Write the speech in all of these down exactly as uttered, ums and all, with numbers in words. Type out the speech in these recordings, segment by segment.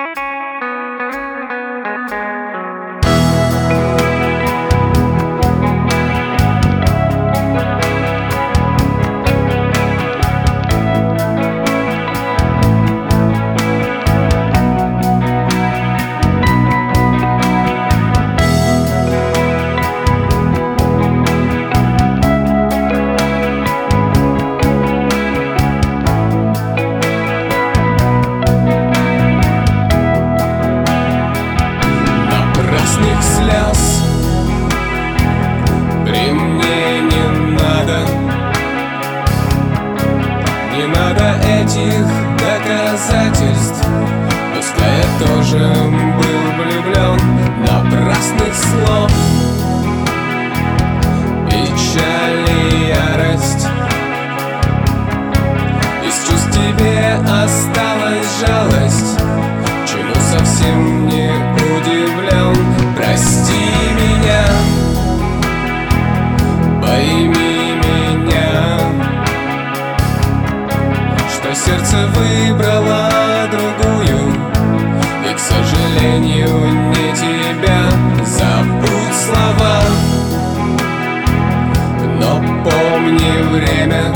Слез при мне не надо, не надо этих доказательств. Пускай я тоже был влюблен, напрасных слов, печаль и ярость. Из чувств тебе осталась жалость, чему совсем не удивлен. Прости меня, пойми меня, что сердце выбрало другую, и, к сожалению, не тебя. Забудь слова, но помни время,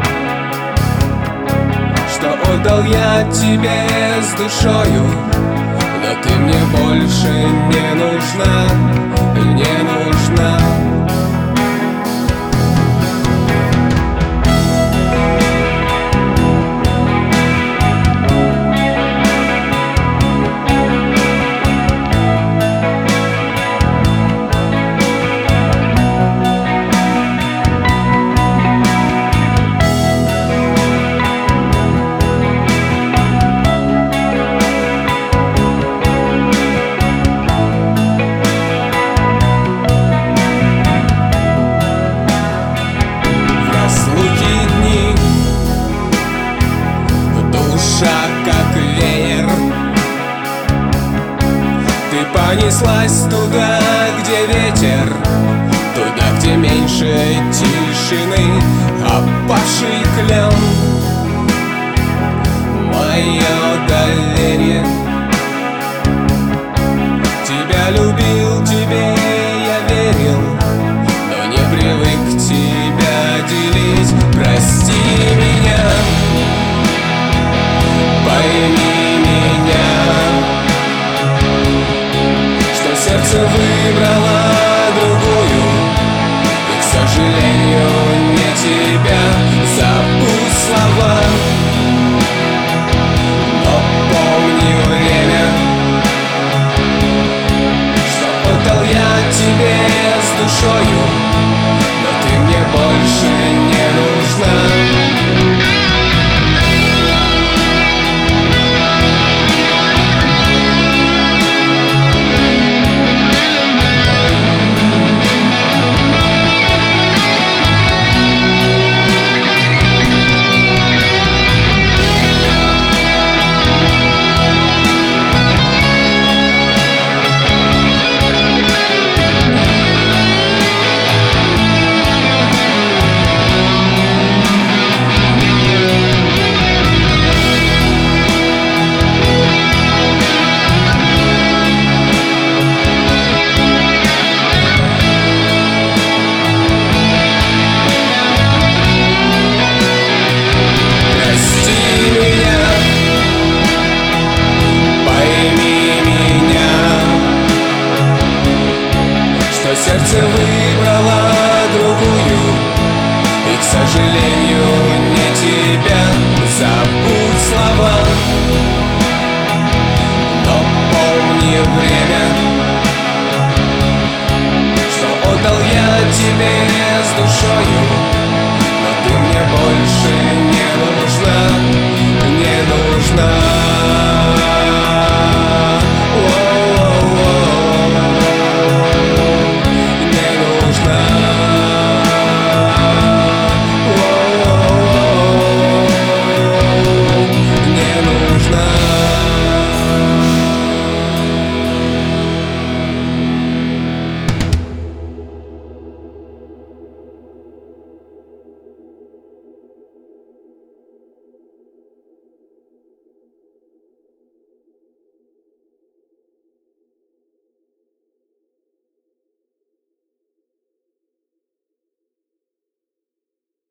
что отдал я тебе с душою. Но ты мне больше не нужна, не нужна. Как веер ты понеслась туда, где ветер, туда, где меньше тишины, опавший клен. Мое доверие тебя любил, тебе я верил, но не привык тебя делить. Прости меня, пойми меня, что сердце вы